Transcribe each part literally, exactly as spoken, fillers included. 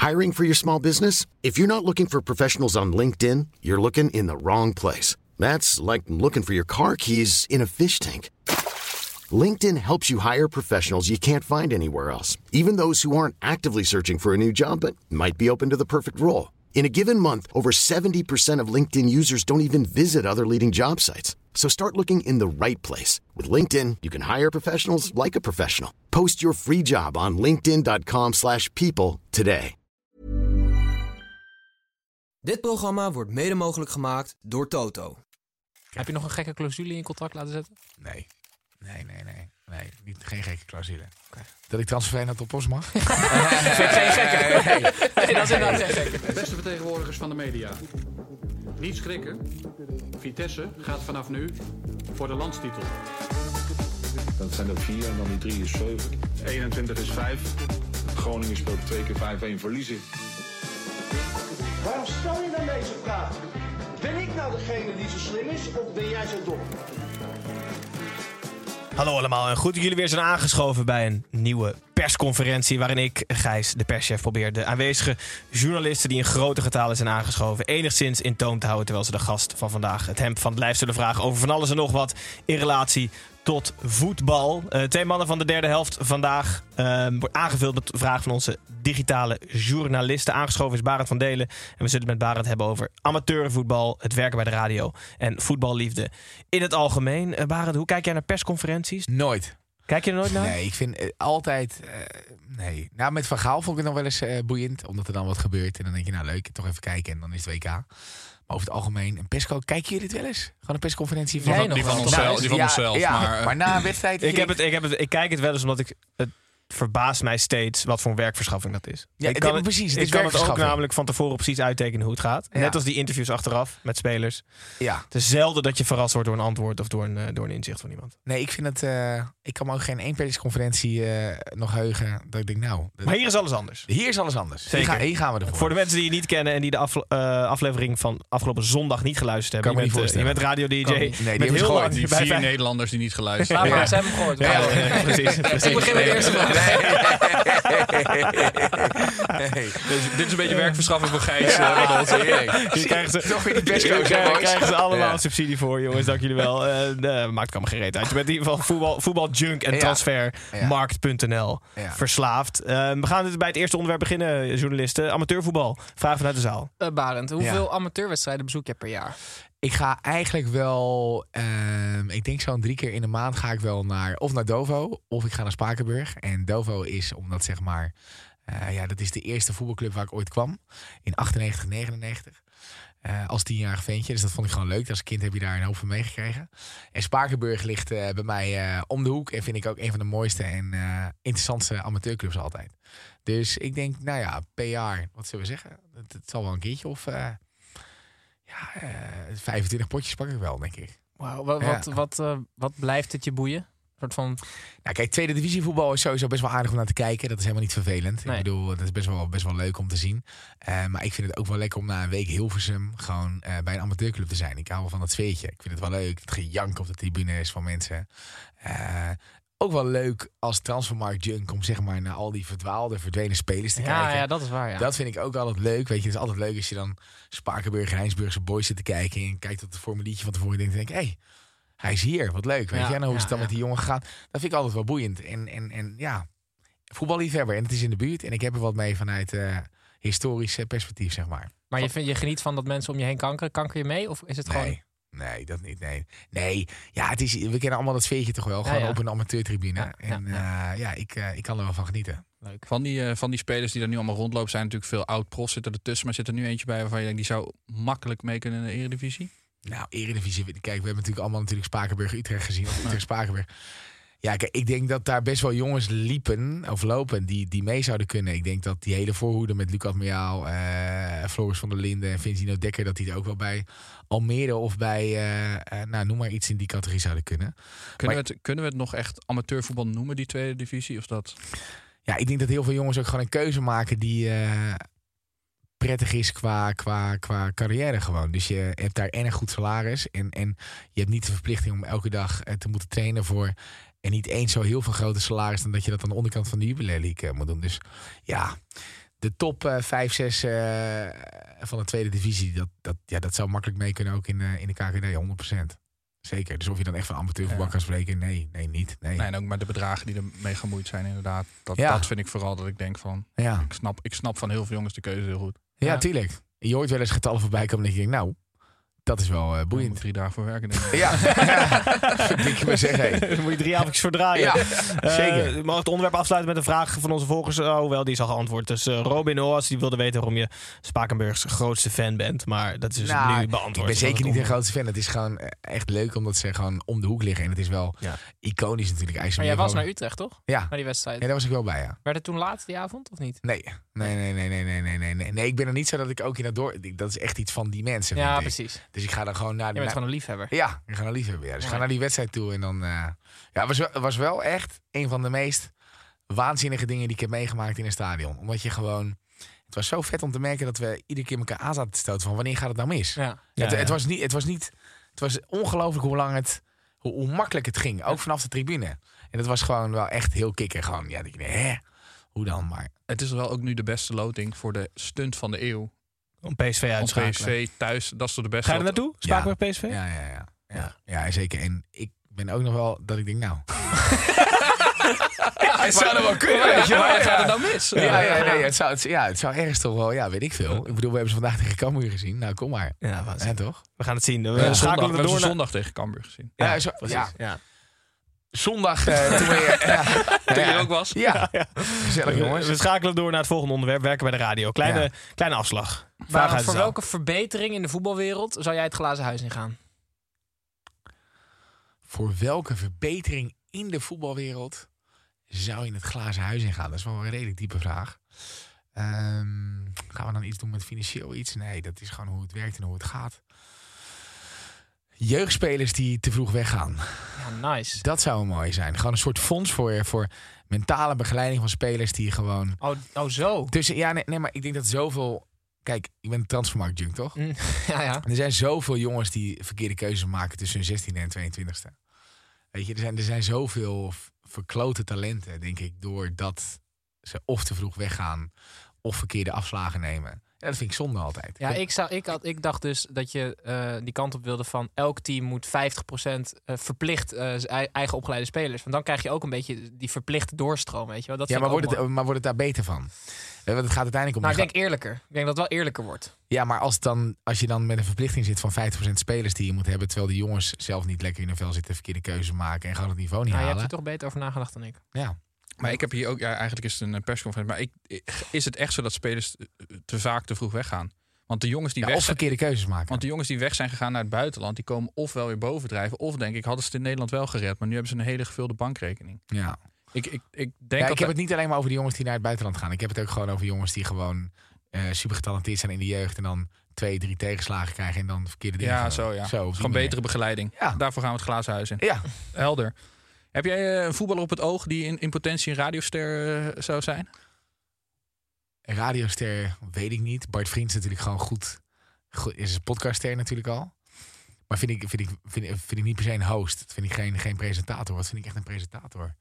Hiring for your small business? If you're not looking for professionals on LinkedIn, you're looking in the wrong place. That's like looking for your car keys in a fish tank. LinkedIn helps you hire professionals you can't find anywhere else, even those who aren't actively searching for a new job but might be open to the perfect role. In a given month, over seventy percent of LinkedIn users don't even visit other leading job sites. So start looking in the right place. With LinkedIn, you can hire professionals like a professional. Post your free job on linkedin.com slash people today. Dit programma wordt mede mogelijk gemaakt door Toto. Heb je nog een gekke clausule in je contract laten zetten? Nee. Nee, nee, nee. nee niet, geen gekke clausule. Okay. Dat ik transfer naar Top Os mag? Vind ik geen gekke. Nee, nee, dat is inderdaad geen gekke. Beste vertegenwoordigers van de media. Niet schrikken. Vitesse gaat vanaf nu voor de landstitel. Dat zijn er vier en dan die drie is zeven. eenentwintig is vijf. Groningen speelt twee keer vijf-een verliezen. Waarom stel je dan deze vraag? Ben ik nou degene die zo slim is of ben jij zo dom? Hallo allemaal en goed dat jullie weer zijn aangeschoven bij een nieuwe persconferentie waarin ik, Gijs, de perschef, probeer de aanwezige journalisten die in grote getalen zijn aangeschoven enigszins in toom te houden terwijl ze de gast van vandaag het hemd van het lijf zullen vragen over van alles en nog wat in relatie tot voetbal. Uh, twee mannen van de derde helft vandaag uh, wordt aangevuld met vragen van onze digitale journalisten. Aangeschoven is Barend van Delen. En we zullen het met Barend hebben over amateurvoetbal, het werken bij de radio en voetballiefde in het algemeen. Uh, Barend, hoe kijk jij naar persconferenties? Nooit. Kijk je er nooit naar? Nee, ik vind uh, altijd... Uh, nee. Nou, met Van Gaal vond ik het nog wel eens uh, boeiend. Omdat er dan wat gebeurt. En dan denk je, nou leuk, toch even kijken. En dan is het W K. Maar over het algemeen, een persco, kijken jullie dit wel eens? Gewoon een persconferentie van, van, die van onszelf. Nou, die van ja, onszelf ja, maar, uh, maar na een wedstrijd... Ik, heb het, ik, heb het, ik kijk het wel eens omdat ik... Het verbaast mij steeds wat voor een werkverschaffing dat is. Ja, ik kan het, het, precies. Het ik is kan het ook namelijk van tevoren precies uittekenen hoe het gaat. Ja. Net als die interviews achteraf met spelers. Ja. Het is zelden dat je verrast wordt door een antwoord of door een, uh, door een inzicht van iemand. Nee, ik vind het... Uh, ik kan me ook geen één persconferentie uh, nog heugen. Dat ik denk, nou... Dat, maar hier is alles anders. Hier is alles anders. Zeker. Hier, ga, hier gaan we ervoor. Voor de mensen die je niet kennen en die de afle- uh, aflevering van afgelopen zondag niet geluisterd hebben. Kan je, bent, uh, je bent radio-D J. Nee, die met heel lang die vier Nederlanders die niet geluisterd hebben. Ja, maar ze hebben hem gehoord. Ja, ja, ja, ja, precies, precies. Ik begin met de eerste vraag. Nee. Dus dit is een beetje werkverschaffing voor Gijs. Ja, uh, Hier krijgen ze, toch weer die perscoach. Hier krijgen ze allemaal ja. subsidie voor, jongens. Dank jullie wel. Uh, nee, maakt kan me geen reet uit. Je bent in ieder geval voetbal, voetbaljunk en ja. transfermarkt punt n l ja. verslaafd. Uh, we gaan dus bij het eerste onderwerp beginnen, journalisten. Amateurvoetbal. Vraag vanuit de zaal. Uh, Barend, hoeveel ja. amateurwedstrijden bezoek je per jaar? Ik ga eigenlijk wel, um, ik denk zo'n drie keer in de maand ga ik wel naar, of naar Dovo, of ik ga naar Spakenburg. En Dovo is, omdat zeg maar, uh, ja, dat is de eerste voetbalclub waar ik ooit kwam. In achtennegentig, negenennegentig. Uh, als tienjarig ventje. Dus dat vond ik gewoon leuk. Als kind heb je daar een hoop van meegekregen. En Spakenburg ligt uh, bij mij uh, om de hoek. En vind ik ook een van de mooiste en uh, interessantste amateurclubs altijd. Dus ik denk, nou ja, per jaar, wat zullen we zeggen? Het, het zal wel een keertje of... Uh, Ja, uh, vijfentwintig potjes pak ik wel, denk ik. Wauw, wat, ja. wat, wat, uh, wat blijft het je boeien? Een soort van... Nou, kijk, tweede divisie voetbal is sowieso best wel aardig om naar te kijken. Dat is helemaal niet vervelend. Nee. Ik bedoel, dat is best wel, best wel leuk om te zien. Uh, maar ik vind het ook wel lekker om na een week Hilversum gewoon uh, bij een amateurclub te zijn. Ik hou wel van dat sfeertje. Ik vind het wel leuk. Het gejank op de tribune is van mensen. Uh, Ook wel leuk als transfermarkt junk om zeg maar naar al die verdwaalde, verdwenen spelers te ja, kijken. Ja, dat is waar, ja. Dat vind ik ook altijd leuk. Weet je, het is altijd leuk als je dan Spakenburg en Heinsburgse boys zit te kijken en kijkt op het formuliertje van tevoren en denkt, hé, hey, hij is hier, wat leuk. Weet ja, je, en hoe ja, is het dan ja. met die jongen gegaan? Dat vind ik altijd wel boeiend. En, en, en ja, voetballiefhebber en het is in de buurt en ik heb er wat mee vanuit uh, historisch perspectief, zeg maar. Maar je, vind, je geniet van dat mensen om je heen kankeren. Kanker je mee? Of is het Nee. gewoon... Nee, dat niet. Nee, nee. Ja, het is, we kennen allemaal dat sfeertje toch wel. Gewoon ja, ja. op een amateurtribune. Ja, ja, en ja, uh, ja ik, uh, ik kan er wel van genieten. Leuk. Van die, uh, van die spelers die er nu allemaal rondlopen zijn natuurlijk veel oud-profs zitten ertussen. Maar zit er nu eentje bij waarvan je denkt die zou makkelijk mee kunnen in de Eredivisie? Nou, Eredivisie. Kijk, we hebben natuurlijk allemaal natuurlijk Spakenburg-Utrecht gezien. Of Utrecht-Spakenburg. Ja, kijk, ik denk dat daar best wel jongens liepen of lopen die, die mee zouden kunnen. Ik denk dat die hele voorhoede met Lucas Meaal, uh, Floris van der Linden en Vincino Dekker, dat die er ook wel bij Almere of bij, uh, uh, nou noem maar iets in die categorie zouden kunnen. Kunnen, Maar, we het, kunnen we het nog echt amateurvoetbal noemen, die tweede divisie? Of dat... Ja, ik denk dat heel veel jongens ook gewoon een keuze maken die uh, prettig is qua, qua, qua carrière gewoon. Dus je hebt daar en een goed salaris en, en je hebt niet de verplichting om elke dag uh, te moeten trainen voor... En niet eens zo heel veel grote salaris dan dat je dat aan de onderkant van de Jubilee League uh, moet doen. Dus ja, de top uh, vijf, zes uh, van de tweede divisie, dat, dat, ja, dat zou makkelijk mee kunnen ook in, uh, in de K K D, honderd procent. Zeker. Dus of je dan echt van amateurvoetbal ja. kan spreken, nee, nee, niet. Nee. nee, en ook met de bedragen die ermee gemoeid zijn, inderdaad. Dat, ja. dat vind ik vooral dat ik denk van, ja. ik, snap, ik snap van heel veel jongens de keuze heel goed. Ja, ja. tuurlijk. Je hoort wel eens getallen voorbij komen dat je denkt, nou, dat is wel uh, boeiend. Moet drie dagen voor werken. Denk ik. Ja, ja. Dik je maar zeggen. Daar moet je drie avondjes voor draaien. Ja, uh, zeker. Ik mag het onderwerp afsluiten met een vraag van onze volgers. Oh, hoewel, die is al geantwoord. Dus uh, Robin Oas, die wilde weten waarom je Spakenburgs grootste fan bent. Maar dat is dus nou, nu beantwoord. Ik ben zeker niet een grootste fan. Het is gewoon echt leuk omdat ze gewoon om de hoek liggen. En het is wel ja. iconisch natuurlijk. IJsselmeer. Maar jij was naar Utrecht, toch? Ja. Naar die wedstrijd. Ja, daar was ik wel bij, ja. Werd het toen laat die avond, of niet? Nee. Nee, nee, nee, nee, nee, nee, nee, nee. Nee, ik ben er niet zo dat ik ook in dat door... Dat is echt iets van die mensen. Ja, ik. precies. Dus ik ga dan gewoon naar... Je bent gewoon een liefhebber. Ja, ik ga een liefhebber. Ja. Dus ik ga naar die wedstrijd toe en dan... Uh, ja, het was, was wel echt een van de meest waanzinnige dingen die ik heb meegemaakt in een stadion. Omdat je gewoon... Het was zo vet om te merken dat we iedere keer elkaar aan zaten te stoten van wanneer gaat het nou mis? Ja. Het, Ja, het, ja. was niet... Het was niet... Het was ongelooflijk hoe lang het... Hoe, hoe makkelijk het ging. Ook vanaf de tribune. En dat was gewoon wel echt heel kikker. Gewoon, ja, ik denk, hè? Hoe dan? Maar... Het is wel ook nu de beste loting voor de stunt van de eeuw. Om P S V uit te Om P S V thuis, dat is toch de beste. Ga je er naartoe? Spakenburg ja. P S V? Ja, ja, ja, ja. Ja, zeker. En ik ben ook nog wel dat ik denk, nou... ja, het zou er wel kunnen, weet je. Maar gaat het dan mis? Ja, ja, ja, nee, het, zou, het, ja, het zou ergens toch wel, ja, weet ik veel. Ik bedoel, we hebben ze vandaag tegen Cambuur gezien. Nou, kom maar. Ja, was ja, toch? We gaan het zien. We ja, schakelen zondag, we door hebben naar... zondag tegen Cambuur gezien. Ja, Ja, zo, ja. ja. Zondag uh, toen je, ja, toen ja, je ook was. Ja, ja. Gezellig jongens. We schakelen door naar het volgende onderwerp. Werken bij de radio. Kleine, ja. kleine afslag. Maar voor zaal. Welke verbetering in de voetbalwereld zou jij het glazen huis ingaan? Voor welke verbetering in de voetbalwereld zou je het glazen huis ingaan? Dat is wel een redelijk diepe vraag. Um, gaan we dan iets doen met financieel iets? Nee, dat is gewoon hoe het werkt en hoe het gaat. Jeugdspelers die te vroeg weggaan. Ja, nice. Dat zou mooi zijn. Gewoon een soort fonds voor, voor mentale begeleiding van spelers die gewoon... Oh, oh zo. Tussen, ja, nee, nee, maar ik denk dat zoveel... Kijk, ik ben een transfermarkt-junk, toch? Mm, ja, ja. Er zijn zoveel jongens die verkeerde keuzes maken tussen hun zestiende en tweeëntwintigste. Weet je, er zijn, er zijn zoveel verklote talenten, denk ik, doordat ze of te vroeg weggaan of verkeerde afslagen nemen. Ja, dat vind ik zonde altijd. Ja, ik, zou, ik, had, ik dacht dus dat je uh, die kant op wilde van elk team moet vijftig procent uh, verplicht uh, zijn eigen opgeleide spelers. Want dan krijg je ook een beetje die verplichte doorstroom, weet je wel. Dat ja, maar wordt, het, maar wordt het daar beter van? Want het gaat uiteindelijk om... Nou, ik denk eerlijker. Ik denk dat het wel eerlijker wordt. Ja, maar als, het dan, als je dan met een verplichting zit van vijftig procent spelers die je moet hebben, terwijl de jongens zelf niet lekker in hun vel zitten, verkeerde keuzes maken en gewoon het niveau niet nou, halen. Je hebt er toch beter over nagedacht dan ik. Ja. Maar ik heb hier ook, ja, eigenlijk is het een persconferentie, maar ik, is het echt zo dat spelers te vaak te vroeg weggaan? Want de jongens die ja, weg of zijn, verkeerde keuzes maken. Want de jongens die weg zijn gegaan naar het buitenland, die komen ofwel weer bovendrijven, of denk ik, hadden ze het in Nederland wel gered, maar nu hebben ze een hele gevulde bankrekening. Ja. Ik, ik, ik, denk ja, dat ik heb het niet alleen maar over de jongens die naar het buitenland gaan. Ik heb het ook gewoon over jongens die gewoon uh, super getalenteerd zijn in de jeugd en dan twee, drie tegenslagen krijgen en dan verkeerde dingen. Ja, gaan. zo ja. Zo, gewoon betere begeleiding. Ja. Daarvoor gaan we het glazen huis in. Ja. Helder. Heb jij uh, een voetballer op het oog die in, in potentie een radioster uh, zou zijn? Een radioster weet ik niet. Bart Vriends is natuurlijk gewoon goed. goed is een podcastster natuurlijk al. Maar vind ik, vind, ik, vind, ik, vind ik niet per se een host. Dat vind ik geen, geen presentator. Wat vind ik echt een presentator?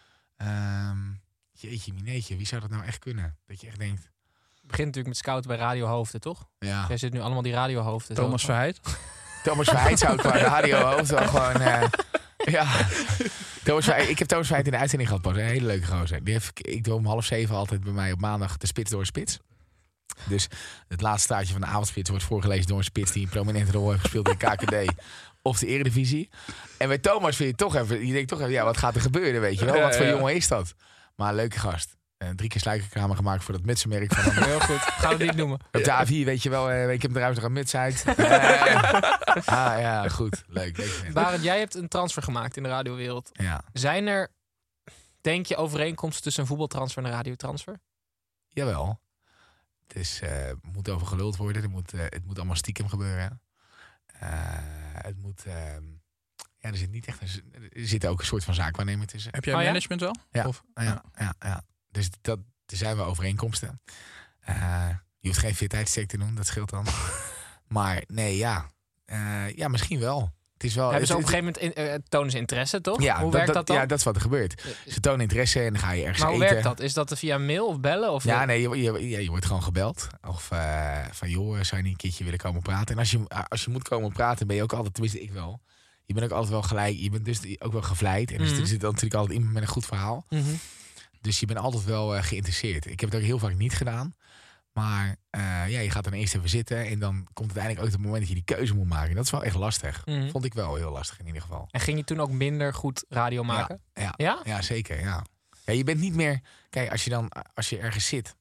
Um, jeetje, mineetje. Wie zou dat nou echt kunnen? Dat je echt denkt... Het begint natuurlijk met scouten bij radiohoofden, toch? Ja. Jij zit nu allemaal die radiohoofden. Thomas Verheid? Thomas Verheid zou ik qua radiohoofd wel gewoon... Uh, ja. Thomas Verheid, ik heb Thomas Verheid in de uitzending gehad, pas. Een hele leuke gozer. Die heeft, ik doe om half zeven altijd bij mij op maandag de spits door spits. Dus het laatste staartje van de avondspits wordt voorgelezen door een spits die een prominente rol heeft gespeeld in de K K D of de Eredivisie. En bij Thomas vind je toch even, je denkt toch even, ja, wat gaat er gebeuren, weet je wel? Wat voor jongen is dat? Maar een leuke gast. Uh, drie keer sluikerkamer gemaakt voor dat mutsenmerk van hem. Heel goed, gaan we niet noemen. Op de A vier, weet je wel, uh, ik heb er trouwens nog een muts uit. Uh, ah ja, goed, leuk. leuk Barend, jij hebt een transfer gemaakt in de radiowereld. Ja. Zijn er, denk je, overeenkomsten tussen een voetbaltransfer en een radiotransfer? Jawel. Het is, uh, moet over geluld worden. Het moet, uh, het moet allemaal stiekem gebeuren. Uh, het moet... Uh, ja, er zit niet echt een, er zit ook een soort van zaakwaarnemer tussen. Heb jij oh, management ja? wel? Ja, of? Ja, ja, ja, ja. Dus dat, er zijn wel overeenkomsten. Uh, je hoeft geen fitheidscheck te doen, dat scheelt dan. Maar nee, ja. Uh, ja, misschien wel. het is wel... Hebben ze het, op een gegeven moment in, uh, tonen ze interesse, toch? Ja, hoe dat, werkt dat, dat dan? Ja, dat is wat er gebeurt. Ze tonen interesse en dan ga je ergens maar hoe eten. werkt dat? Is dat via mail of bellen? Of Ja, nee, je, je, je wordt gewoon gebeld. Of uh, van, joh, zou je niet een keertje willen komen praten? En als je, als je moet komen praten, ben je ook altijd, tenminste ik wel... Je bent ook altijd wel gelijk, je bent dus ook wel gevleid. En mm-hmm. er zit dan natuurlijk altijd iemand met een goed verhaal. Mm-hmm. Dus je bent altijd wel uh, geïnteresseerd. Ik heb het ook heel vaak niet gedaan. Maar uh, ja, je gaat dan eerst even zitten. En dan komt uiteindelijk ook het moment dat je die keuze moet maken. Dat is wel echt lastig. Mm-hmm. Vond ik wel heel lastig in ieder geval. En ging je toen ook minder goed radio maken? Ja, ja, ja? ja zeker. Ja. Ja, je bent niet meer... Kijk, als je dan als je ergens zit...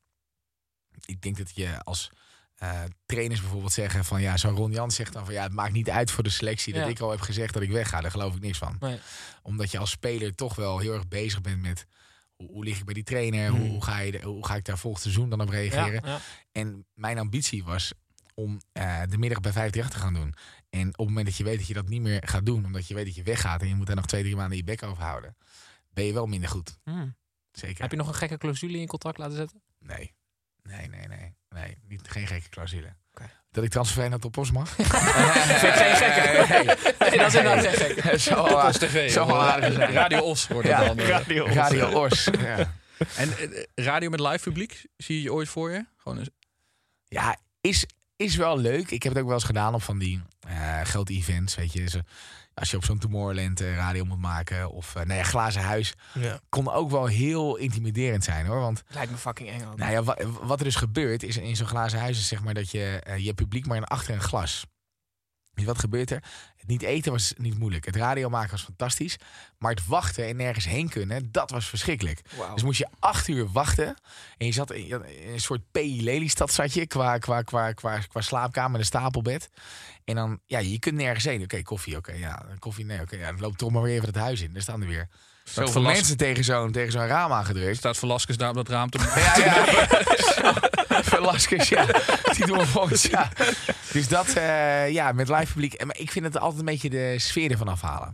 Ik denk dat je als... Uh, trainers bijvoorbeeld zeggen van ja, zo'n Ron Jans zegt dan van ja, het maakt niet uit voor de selectie dat ja. ik al heb gezegd dat ik wegga. Daar geloof ik niks van. Nee. Omdat je als speler toch wel heel erg bezig bent met hoe, hoe lig ik bij die trainer, hmm. hoe, hoe, ga je de, hoe ga ik daar volgend seizoen dan op reageren. Ja, ja. En mijn ambitie was om uh, de middag bij vijfendertig te gaan doen. En op het moment dat je weet dat je dat niet meer gaat doen, omdat je weet dat je weggaat en je moet daar nog twee, drie maanden je bek over houden, ben je wel minder goed. Hmm. Zeker. Heb je nog een gekke clausule in je contract laten zetten? Nee. Nee, nee, nee. Nee, niet, geen gekke clausule. Okay. Dat ik transfer naar Top Os mag? Vind ik geen gekke. Nee, nee, dat is inderdaad geen gekke. Zo Os T V. Zo aardig zijn. Radio Os wordt het ja, dan. Radio Os. Radio Os. Ja. En uh, radio met live publiek, zie je je ooit voor je? Gewoon eens... Ja, is, is wel leuk. Ik heb het ook wel eens gedaan op van die uh, grote events, weet je. Zo, als je op zo'n Tomorrowland uh, radio moet maken of uh, nou ja, Glazen Huis, ja. kon ook wel heel intimiderend zijn, hoor. Want lijkt me fucking eng ook. Nou ja, wat, wat er dus gebeurt is in zo'n Glazen Huis is zeg maar dat je uh, je publiek maar achter een glas. Dus wat gebeurt er? Het niet eten was niet moeilijk. Het radio maken was fantastisch. Maar het wachten en nergens heen kunnen, dat was verschrikkelijk. Wow. Dus moest je acht uur wachten. En je zat in, in een soort P I Lelystad zat je. Qua, qua, qua, qua, qua slaapkamer en een stapelbed. En dan, ja, je kunt nergens heen. Oké, okay, koffie, oké, okay, ja. Koffie, nee, oké. Okay, ja, dan loopt toch maar weer even het huis in. Daar staan er weer zoveel Velas- mensen tegen zo'n, tegen zo'n raam aangedrukt. Staat Velasquez daar op dat raam te... Ja, ja, ja. Velasquez, ja. Die doen we volgens, ja. Dus dat, uh, ja, met live publiek. Maar ik vind het altijd een beetje de sfeer ervan afhalen.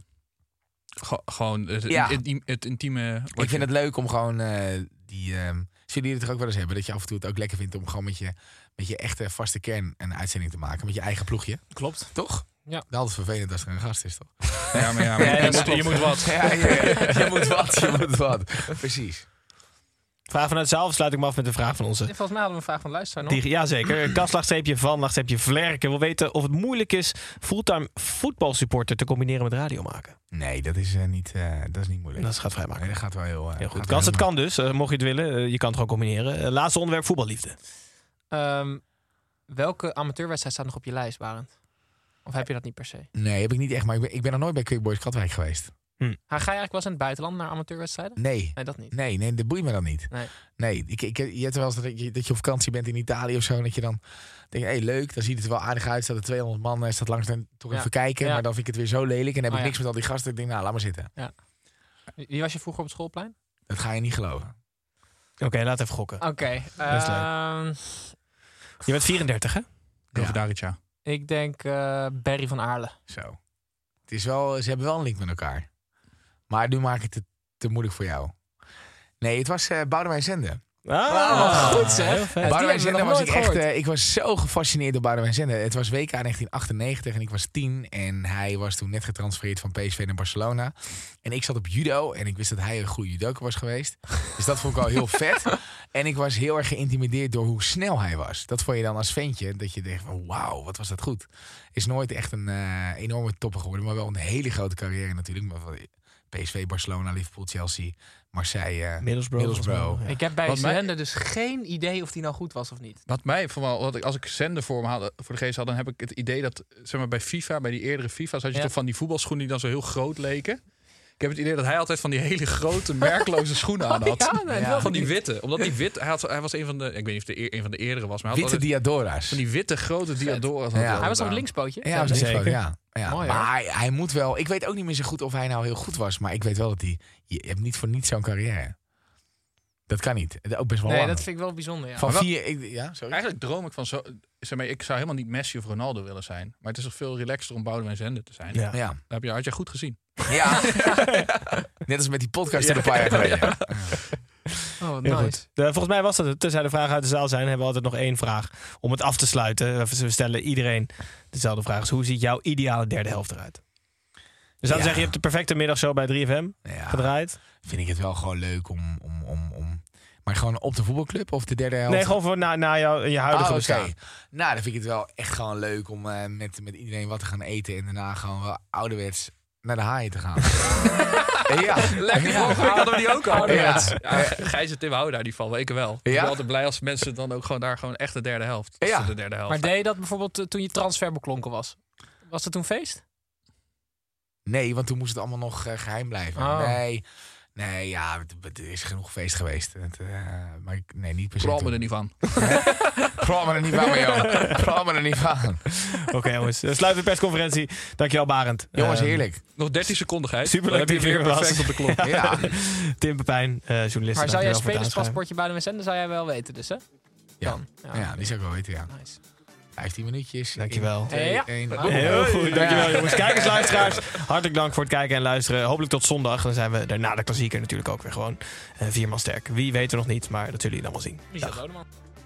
Go- gewoon het, ja. het, het, het intieme... Ik vind het leuk om gewoon uh, die... Uh, zullen jullie het er ook wel eens hebben? Dat je af en toe het ook lekker vindt om gewoon met je, met je echte vaste kern een uitzending te maken. Met je eigen ploegje. Klopt. Toch? Ja. Dat is vervelend als er een gast is, toch? Ja, maar ja, maar ja, ja, je, moet, je moet wat. Ja, ja, ja, je moet wat, je moet wat. Precies. Vraag vanuit de zaal, sluit ik me af met een vraag van onze... Volgens mij hadden we een vraag van de luisteraar nog. Die, jazeker. Kastlaagstreepje van, laagstreepje Vlerken wil weten of het moeilijk is fulltime voetbalsupporter te combineren met radio maken. Nee, dat is, uh, niet, uh, dat is niet moeilijk. Dat gaat vrij makkelijk. Nee, dat gaat wel heel, uh, heel goed. Als het kan dus, uh, mocht je het willen, uh, je kan het gewoon combineren. Uh, laatste onderwerp, voetballiefde. Um, welke amateurwedstrijd staat nog op je lijst, Barend? Of heb je dat niet per se? Nee, heb ik niet echt. Maar ik ben, ik ben nog nooit bij Quick Boys Katwijk geweest. Hm. Ga je eigenlijk wel eens in het buitenland naar amateurwedstrijden? Nee. Nee, dat niet. Nee, nee, dat boeit me dan niet. Nee. Nee, ik, ik, je hebt wel eens dat je, dat je op vakantie bent in Italië of zo. En dat je dan denkt, hé, hey, leuk. Dan ziet het er wel aardig uit. Staat er tweehonderd man, staat langs en toch ja. even kijken. Ja. Maar dan vind ik het weer zo lelijk. En dan heb oh, ik ja. niks met al die gasten. Ik denk, nou, laat maar zitten. Ja. Wie was je vroeger op het schoolplein? Dat ga je niet geloven. Oké, okay, laat even gokken. Oké. Okay, uh, je bent vierendertig, hè? Ja. Ik denk uh, Barry van Aarle. Zo. Het is wel, ze hebben wel een link met elkaar. Maar nu maak ik het te, te moeilijk voor jou. Nee, het was uh, Boudewijn Zende. Ah, oh, goed zeg. Boudewijn Zende was ik echt... Uh, ik was zo gefascineerd door Boudewijn Zende. Het was W K negentien achtennegentig en ik was tien. En hij was toen net getransfereerd van P S V naar Barcelona. En ik zat op judo en ik wist dat hij een goede judoka was geweest. Dus dat vond ik wel heel vet. En ik was heel erg geïntimideerd door hoe snel hij was. Dat vond je dan als ventje. Dat je dacht van wauw, wat was dat goed. Is nooit echt een uh, enorme topper geworden. Maar wel een hele grote carrière natuurlijk. Maar P S V, Barcelona, Liverpool, Chelsea, Marseille, Middlesbrough. Middlesbrough. Ja. Ik heb bij Zende dus geen idee of die nou goed was of niet. Wat mij vooral, wat ik, als ik Zende voor me had, voor de geest had, dan heb ik het idee dat, zeg maar, bij FIFA, bij die eerdere FIFA's, had je ja. toch van die voetbalschoenen die dan zo heel groot leken. Ik heb het idee dat hij altijd van die hele grote, merkloze schoenen aan had. Oh, ja, nee, ja. Van die witte. Omdat die wit, hij, had, hij was een van de, ik weet niet of de een van de eerdere was, maar hij had witte Diadora's. Van die witte, grote Diadora's. Ja. Hij, hij was op het linkspootje. Ja, ja, zeker. Ja. Ja. Mooi, maar hij, hij moet wel. Ik weet ook niet meer zo goed of hij nou heel goed was, maar ik weet wel dat hij. Je hebt niet voor niets zo'n carrière. Dat kan niet. Ook best wel nee, lang. dat vind ik wel bijzonder. Ja. Van wel, vier. Ik, ja, sorry. Eigenlijk droom ik van zo. Zeg maar, ik zou helemaal niet Messi of Ronaldo willen zijn, maar het is toch veel relaxter om Boudewijn Zende te zijn. Ja. ja. Dat heb je, had je goed gezien. Ja. Net als met die podcast ja. een paar jaar geleden. Ja. Oh, nice. De, volgens mij was dat het. Tenzij de vragen uit de zaal zijn, hebben we altijd nog één vraag om het af te sluiten. We stellen iedereen dezelfde vraag. Dus hoe ziet jouw ideale derde helft eruit? Dus dan Ja. zeg je, je hebt de perfecte middagshow bij drie F M Ja. gedraaid. Vind ik het wel gewoon leuk om, om, om, om... Maar gewoon op de voetbalclub of de derde helft? Nee, gewoon voor na, na jou, je huidige Oh, oké. bestaan. Nou, dan vind ik het wel echt gewoon leuk om uh, met, met iedereen wat te gaan eten. En daarna gewoon wel ouderwets naar de haaien te gaan. ja. Lekker, Ja. vorige week hadden we die ook al. Ja. Ja, Gijs en Tim houden daar die van, weken wel. Ik Ja? ben altijd blij als mensen dan ook gewoon daar gewoon echt de derde helft. Ja. De derde helft. Maar deed je dat bijvoorbeeld uh, toen je transfer beklonken was? Was het toen feest? Nee, want toen moest het allemaal nog uh, geheim blijven. Oh. Nee, nee, ja, het- het- er is genoeg feest geweest. Het, uh, maar ik, nee, niet per se. Praat me toen. er niet van. Praat me er niet van, joh. Praat me er niet van. Oké okay, jongens, uh, sluit de persconferentie. Dankjewel Barend. Jongens, Um, heerlijk. Nog dertien seconden, Gijs. Superleuk Dan heb je dat je weer er was. perfect op de klok. Ja. Tim Pepijn, uh, journalist. Maar zou jij dankjewel voor het spelerspaspoortje bij de zenden, zou jij wel weten dus, hè? Ja. Dan. Ja, die zou ik wel weten, ja. Nice. vijftien minuutjes. Dankjewel. In twee, Ja. één. Oh. Heel goed, dankjewel Ja. jongens. Kijkers, luisteraars, hartelijk dank voor het kijken en luisteren. Hopelijk tot zondag. Dan zijn we er na de klassieker natuurlijk ook weer gewoon uh, vier man sterk. Wie weten we nog niet, maar dat zullen jullie allemaal zien. Michel Dodeman.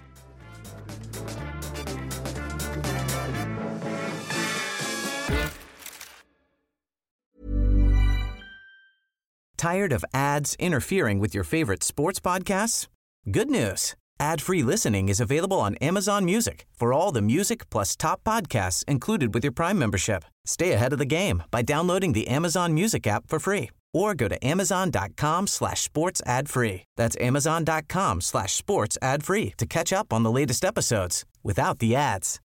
Tired of ads interfering with your favorite sports podcasts? Good news. Ad-free listening is available on Amazon Music for all the music plus top podcasts included with your Prime membership. Stay ahead of the game by downloading the Amazon Music app for free or go to amazon.com slash sports ad free. That's amazon.com slash sports ad free to catch up on the latest episodes without the ads.